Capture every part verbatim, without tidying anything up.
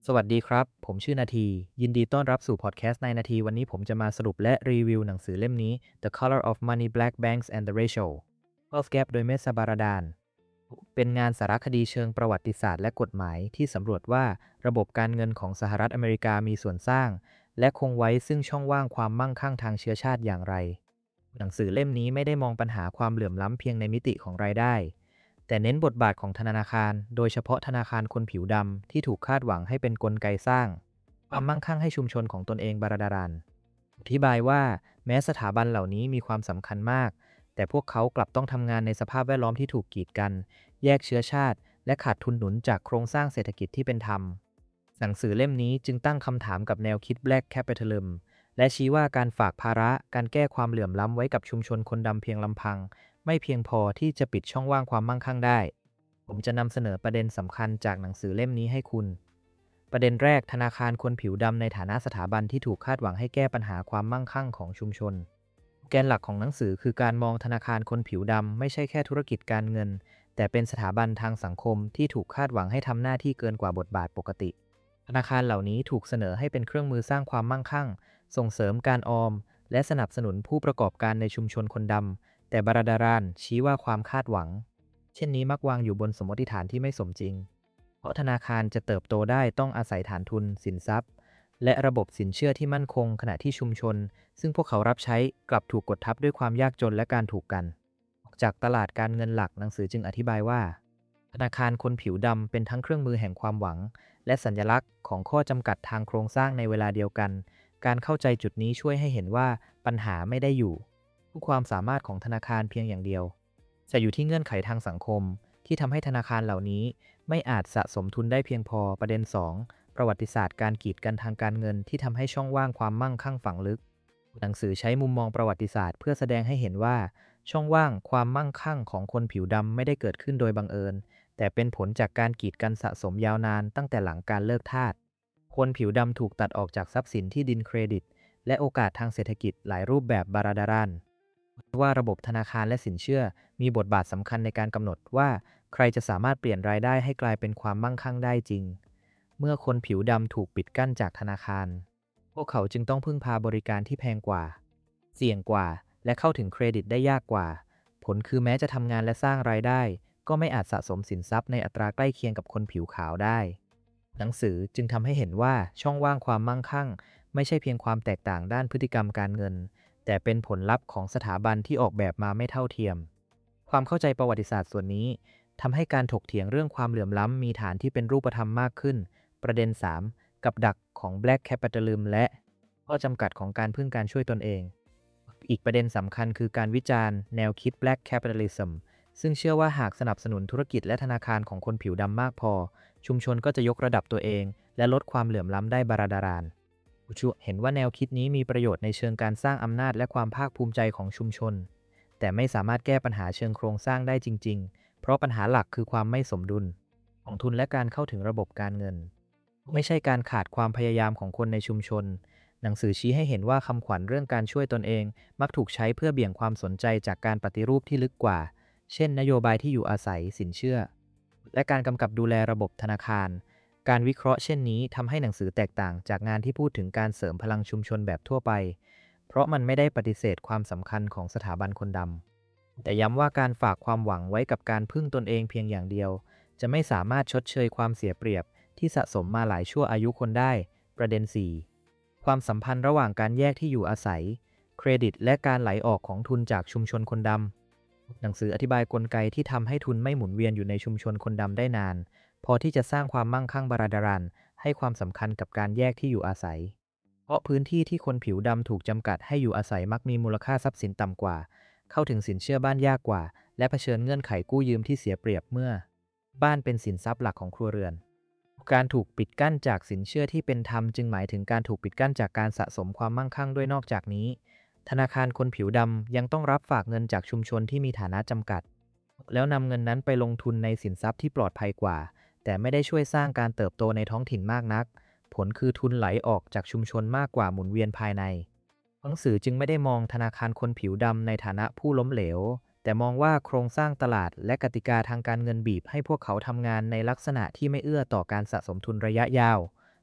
สวัสดีครับ ผมชื่อนาที ยินดีต้อนรับสู่พอดแคสต์ในนาที วันนี้ผมจะมาสรุปและรีวิวหนังสือเล่มนี้ The Color of Money Black Banks and the Racial Wealth Gap โดยเมสซาบาราดาน เป็นงานสารคดีเชิงประวัติศาสตร์และกฎหมายที่สำรวจว่าระบบการเงินของสหรัฐอเมริกามีส่วนสร้างและคงไว้ซึ่งช่องว่างความมั่งคั่งทางเชื้อชาติอย่างไร หนังสือเล่มนี้ไม่ได้มองปัญหาความเหลื่อมล้ำเพียงในมิติของรายได้ แต่เน้นบทบาทของธนาคาร โดยเฉพาะธนาคารคนผิวดำที่ถูกคาดหวังให้เป็นกลไกสร้างความมั่งคั่งให้ชุมชนของตนเองบาราดารันอธิบายว่าแม้สถาบันเหล่านี้มีความสำคัญมาก แต่พวกเขากลับต้องทำงานในสภาพแวดล้อมที่ถูกกีดกัน แยกเชื้อชาติ และขาดทุนหนุนจากโครงสร้างเศรษฐกิจที่เป็นธรรม หนังสือเล่มนี้จึงตั้งคำถามกับแนวคิด Black Capitalism และชี้ว่าการฝากภาระการแก้ความเหลื่อมล้ำไว้กับชุมชนคนดำเพียงลำพังไม่เพียงพอที่จะปิดช่องว่างความมั่งคั่งได้ ผมจะนำเสนอประเด็นสำคัญจากหนังสือเล่มนี้ให้คุณ ประเด็นแรกธนาคารคนผิวดำในฐานะสถาบันที่ถูกคาดหวังให้แก้ปัญหาความมั่งคั่งของชุมชน แกนหลักของหนังสือคือการมองธนาคารคนผิวดำไม่ใช่แค่ธุรกิจการเงิน แต่เป็นสถาบันทางสังคมที่ถูกคาดหวังให้ทำหน้าที่เกินกว่าบทบาทปกติ ธนาคารเหล่านี้ถูกเสนอให้เป็นเครื่องมือสร้างความมั่งคั่ง ส่งเสริมการออม และสนับสนุนผู้ประกอบการในชุมชนคนดำ แต่บาราดารานชี้ว่าความคาดหวัง เช่นนี้มักวางอยู่บนสมมติฐานที่ไม่สมจริง เพราะธนาคารจะเติบโตได้ต้องอาศัยฐานทุน สินทรัพย์ และระบบสินเชื่อที่มั่นคงขณะที่ชุมชน ซึ่งพวกเขารับใช้กลับถูกกดทับด้วยความยากจนและการถูกกัน ออกจากตลาดการเงินหลักหนังสือจึงอธิบายว่า ธนาคารคนผิวดำเป็นทั้งเครื่องมือแห่งความหวัง และสัญลักษณ์ของข้อจำกัดทางโครงสร้างในเวลาเดียวกัน การเข้าใจจุดนี้ช่วยให้เห็นว่าปัญหาไม่ได้อยู่ที่ความสามารถของธนาคารเพียงอย่างเดียวแต่อยู่ที่เงื่อนไขทางสังคมที่ทำให้ธนาคารเหล่านี้ไม่อาจสะสมทุนได้เพียงพอประเด็น สอง ประวัติศาสตร์การกีดกันทางการเงินที่ทำให้ช่องว่างความมั่งคั่งฝังลึกหนังสือใช้มุมมองประวัติศาสตร์เพื่อแสดงให้เห็นว่าช่องว่างความมั่งคั่งของคนผิวดำไม่ได้เกิดขึ้นโดยบังเอิญแต่เป็นผลจากการกีดกันสะสมยาวนานตั้งแต่หลังการเลิกทาสคนผิวดำถูกตัดออกจากทรัพย์สินที่ดินเครดิตและโอกาสทางเศรษฐกิจหลายรูปแบบบาราดารันว่าระบบธนาคารและสินเชื่อมีบทบาทสำคัญในการกำหนดว่าใครจะสามารถเปลี่ยนรายได้ให้กลายเป็นความมั่งคั่งได้จริงเมื่อคนผิวดำถูกปิดกั้นจากธนาคารพวกเขาจึงต้องพึ่งพาบริการที่แพงกว่าเสี่ยงกว่าและเข้าถึงเครดิตได้ยากกว่าผลคือแม้จะทำงานและสร้างรายได้ก็ไม่อาจสะสมสินทรัพย์ในอัตราใกล้เคียงกับคนผิวขาวได้หนังสือจึงทำให้เห็นว่าช่องว่างความมั่งคั่งไม่ใช่เพียงความแตกต่างด้านพฤติกรรมการเงินแต่เป็นผลลัพธ์ของสถาบันที่ออกแบบมาไม่เท่าเทียมความเข้าใจประวัติศาสตร์ส่วนนี้ทำให้การถกเถียงเรื่องความเหลื่อมล้ำมีฐานที่เป็นรูปธรรมมากขึ้นประเด็น สาม กับดักของ Black Capitalism และข้อจำกัดของการพึ่งการช่วยตนเองอีกประเด็นสำคัญคือการวิจารณ์แนวคิด Black Capitalism ซึ่งเชื่อว่าหากสนับสนุนธุรกิจและธนาคารของคนผิวดำมากพอชุมชนก็จะยกระดับตัวเองและลดความเหลื่อมล้ำได้บาราดารานอุชุเห็นว่าแนวคิดนี้มีประโยชน์ในเชิงการสร้างอำนาจและความภาคภูมิใจของชุมชนแต่ไม่สามารถแก้ปัญหาเชิงโครงสร้างได้จริงๆเพราะปัญหาหลักคือความไม่สมดุลของทุนและการเข้าถึงระบบการเงินไม่ใช่การขาดความพยายามของคนในชุมชนหนังสือชี้ให้เห็นว่าคำขวัญเรื่องการช่วยตนเองมักถูกใช้เพื่อเบี่ยงความสนใจจากการปฏิรูปที่ลึกกว่าเช่นนโยบายที่อยู่อาศัยสินเชื่อและการกำกับดูแลระบบธนาคารการวิเคราะห์เช่นนี้ทำให้หนังสือแตกต่างจากงานที่พูดถึงการเสริมพลังชุมชนแบบทั่วไปเพราะมันไม่ได้ปฏิเสธความสำคัญของสถาบันคนดำแต่ย้ำว่าการฝากความหวังไว้กับการพึ่งตนเองเพียงอย่างเดียวจะไม่สามารถชดเชยความเสียเปรียบที่สะสมมาหลายชั่วอายุคนได้ประเด็น สี่ ความสัมพันธ์ระหว่างการแยกที่อยู่อาศัยเครดิตและการไหลออกของทุนจากชุมชนคนดำหนังสืออธิบายกลไกที่ทำให้ทุนไม่หมุนเวียนอยู่ในชุมชนคนดำได้นานพอที่จะสร้างความมั่งคั่งบาราดารันให้ความสำคัญกับการแยกที่อยู่อาศัยเพราะพื้นที่ที่คนผิวดำถูกจำกัดให้อยู่อาศัยมักมีมูลค่าทรัพย์สินต่ำกว่าเข้าถึงสินเชื่อบ้านยากกว่าและเผชิญเงื่อนไขกู้ยืมที่เสียเปรียบเมื่อบ้านเป็นสินทรัพย์หลักของครัวเรือนการถูกปิดกั้นจากสินเชื่อที่เป็นธรรมจึงหมายถึงการถูกปิดกั้นจากการสะสมความมั่งคั่งด้วยนอกจากนี้ธนาคารคนผิวดำยังต้องรับฝากเงินจากชุมชนที่มีฐานะจำกัดแล้วนำเงินนั้นไปลงทุนในสินทรัพย์ที่ปลอดภัยกว่าแต่ไม่ได้ช่วยสร้างการเติบโตในท้องถิ่นมากนักผลคือทุนไหลออกจากชุมชนมากกว่าหมุนเวียนภายในหนังสือจึงไม่ได้มองธนาคารคนผิวดำในฐานะผู้ล้มเหลวแต่มองว่าโครงสร้างตลาดและกติกาทางการเงินบีบให้พวกเขาทำงานในลักษณะที่ไม่เอื้อต่อการสะสมทุนระยะยาว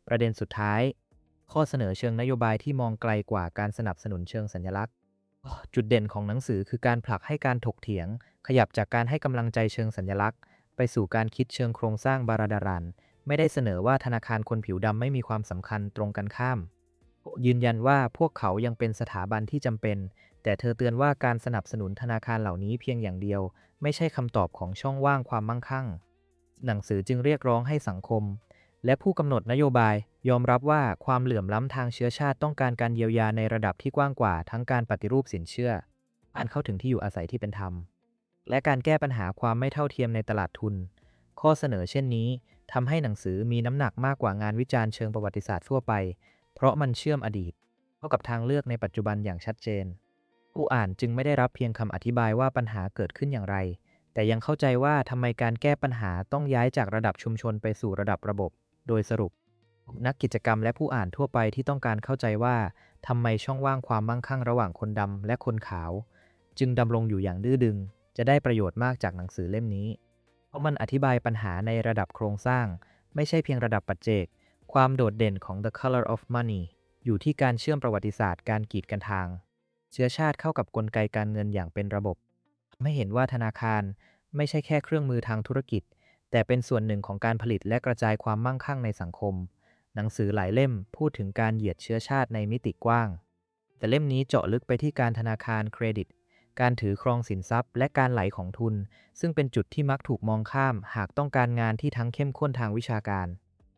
ประเด็นสุดท้ายข้อเสนอเชิงนโยบายที่มองไกลกว่าการสนับสนุนเชิงสัญลักษณ์จุดเด่นของหนังสือคือการผลักให้การถกเถียงขยับจากการให้กำลังใจเชิงสัญลักษณ์ไปสู่การคิดเชิงโครงสร้างบาราดารันไม่ได้เสนอว่าธนาคารคนผิวดำไม่มีความสำคัญตรงกันข้ามยืนยันว่าพวกเขายังเป็นสถาบันที่จำเป็นแต่เธอเตือนว่าการสนับสนุนธนาคารเหล่านี้เพียงอย่างเดียวไม่ใช่คำตอบของช่องว่างความมั่งคั่งหนังสือจึงเรียกร้องให้สังคมและผู้กำหนดนโยบายยอมรับว่าความเหลื่อมล้ำทางเชื้อชาติต้องการการเยียวยาในระดับที่กว้างกว่าทั้งการปฏิรูปสินเชื่อการเข้าถึงที่อยู่อาศัยที่เป็นธรรมและการแก้ปัญหาความไม่เท่าเทียมในตลาดทุนข้อเสนอเช่นนี้ทำให้หนังสือมีน้ำหนักมากกว่างานวิจารณ์เชิงประวัติศาสตร์ทั่วไปเพราะมันเชื่อมอดีตเข้ากับทางเลือกในปัจจุบันอย่างชัดเจนผู้อ่านจึงไม่ได้รับเพียงคำอธิบายว่าปัญหาเกิดขึ้นอย่างไรแต่ยังเข้าใจว่าทำไมการแก้ปัญหาต้องย้ายจากระดับชุมชนไปสู่ระดับระบบโดยสรุปนักกิจกรรมและผู้อ่านทั่วไปที่ต้องการเข้าใจว่าทำไมช่องว่างความมั่งคั่งระหว่างคนดำและคนขาวจึงดำรงอยู่อย่างดื้อดึงจะได้ประโยชน์มากจากหนังสือเล่มนี้เพราะมันอธิบายปัญหาในระดับโครงสร้างไม่ใช่เพียงระดับปัจเจกความโดดเด่นของ The Color of Money อยู่ที่การเชื่อมประวัติศาสตร์การกีดกันทางเชื้อชาติเข้ากับกลไกการเงินอย่างเป็นระบบไม่เห็นว่าธนาคารไม่ใช่แค่เครื่องมือทางธุรกิจแต่เป็นส่วนหนึ่งของการผลิตและกระจายความมั่งคั่งในสังคมหนังสือหลายเล่มพูดถึงการเหยียดเชื้อชาติในมิติกว้างแต่เล่มนี้เจาะลึกไปที่การธนาคารเครดิตการถือครองสินทรัพย์และการไหลของทุนซึ่งเป็นจุดที่มักถูกมองข้ามหากต้องการงานที่ทั้งเข้มข้นทางวิชาการ